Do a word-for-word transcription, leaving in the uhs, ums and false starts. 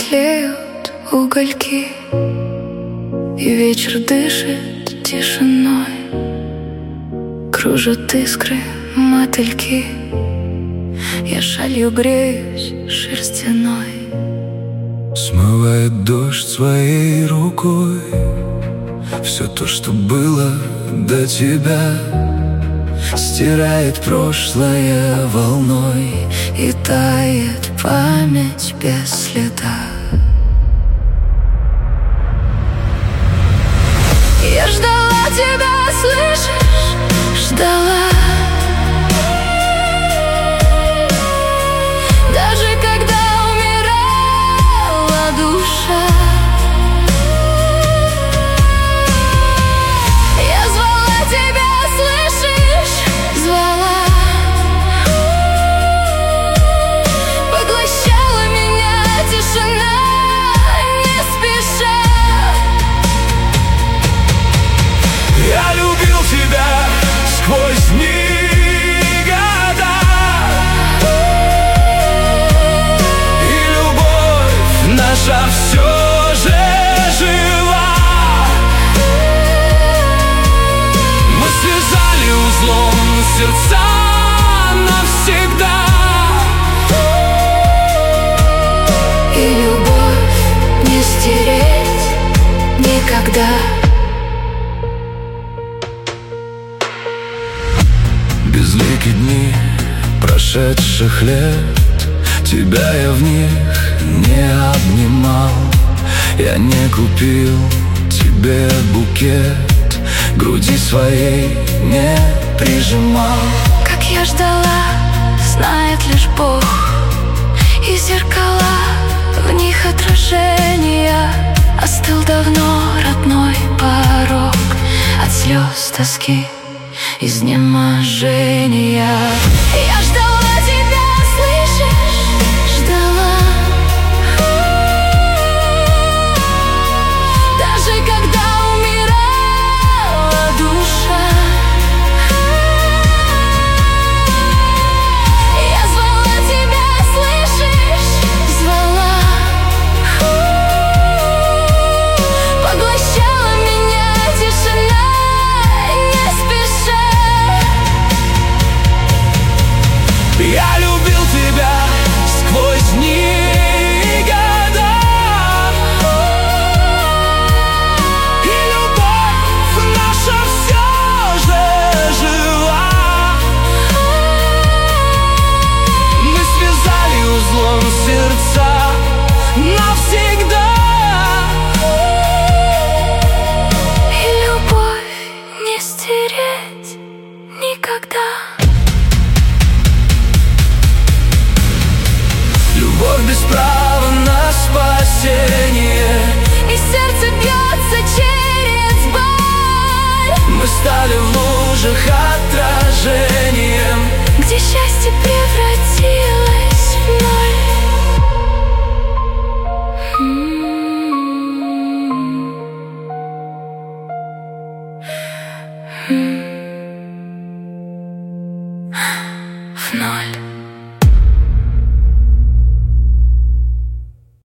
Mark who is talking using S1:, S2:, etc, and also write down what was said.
S1: тлеют угольки, и вечер дышит тишиной. Кружат искры мотыльки, я шалью греюсь шерстяной.
S2: Смывает дождь своей рукой все то, что было до тебя. Стирает прошлое волной, и тает память без следа. Я ждала тебя, слышишь, ждала. Даже когда умирала душа, я звала тебя, слышишь, звала. Поглощала меня тишина, не спеша. Я любил тебя сквозь дни и года, и любовь наша все же жива. Мы связали узлом сердца навсегда,
S1: и любовь не стереть никогда.
S2: Безликие дни прошедших лет, тебя я в них не обнимал. Я не купил тебе букет, груди своей не прижимал.
S1: Как я ждала, знает лишь Бог, и зеркала, в них отражения. Остыл давно родной порог от слез, тоски, изнеможения. Я ждала тебя, слышишь, ждала. Даже когда умирала душа, я звала тебя, слышишь, звала. Поглощала меня тишина, не спеша.
S2: Я любил тебя сквозь дни и года, и любовь наша все же жива. Мы связали узлом сердца навсегда,
S1: И любовь не стереть никогда.
S2: любовь без права на спасение.
S1: И сердце бьется через боль.
S2: Мы стали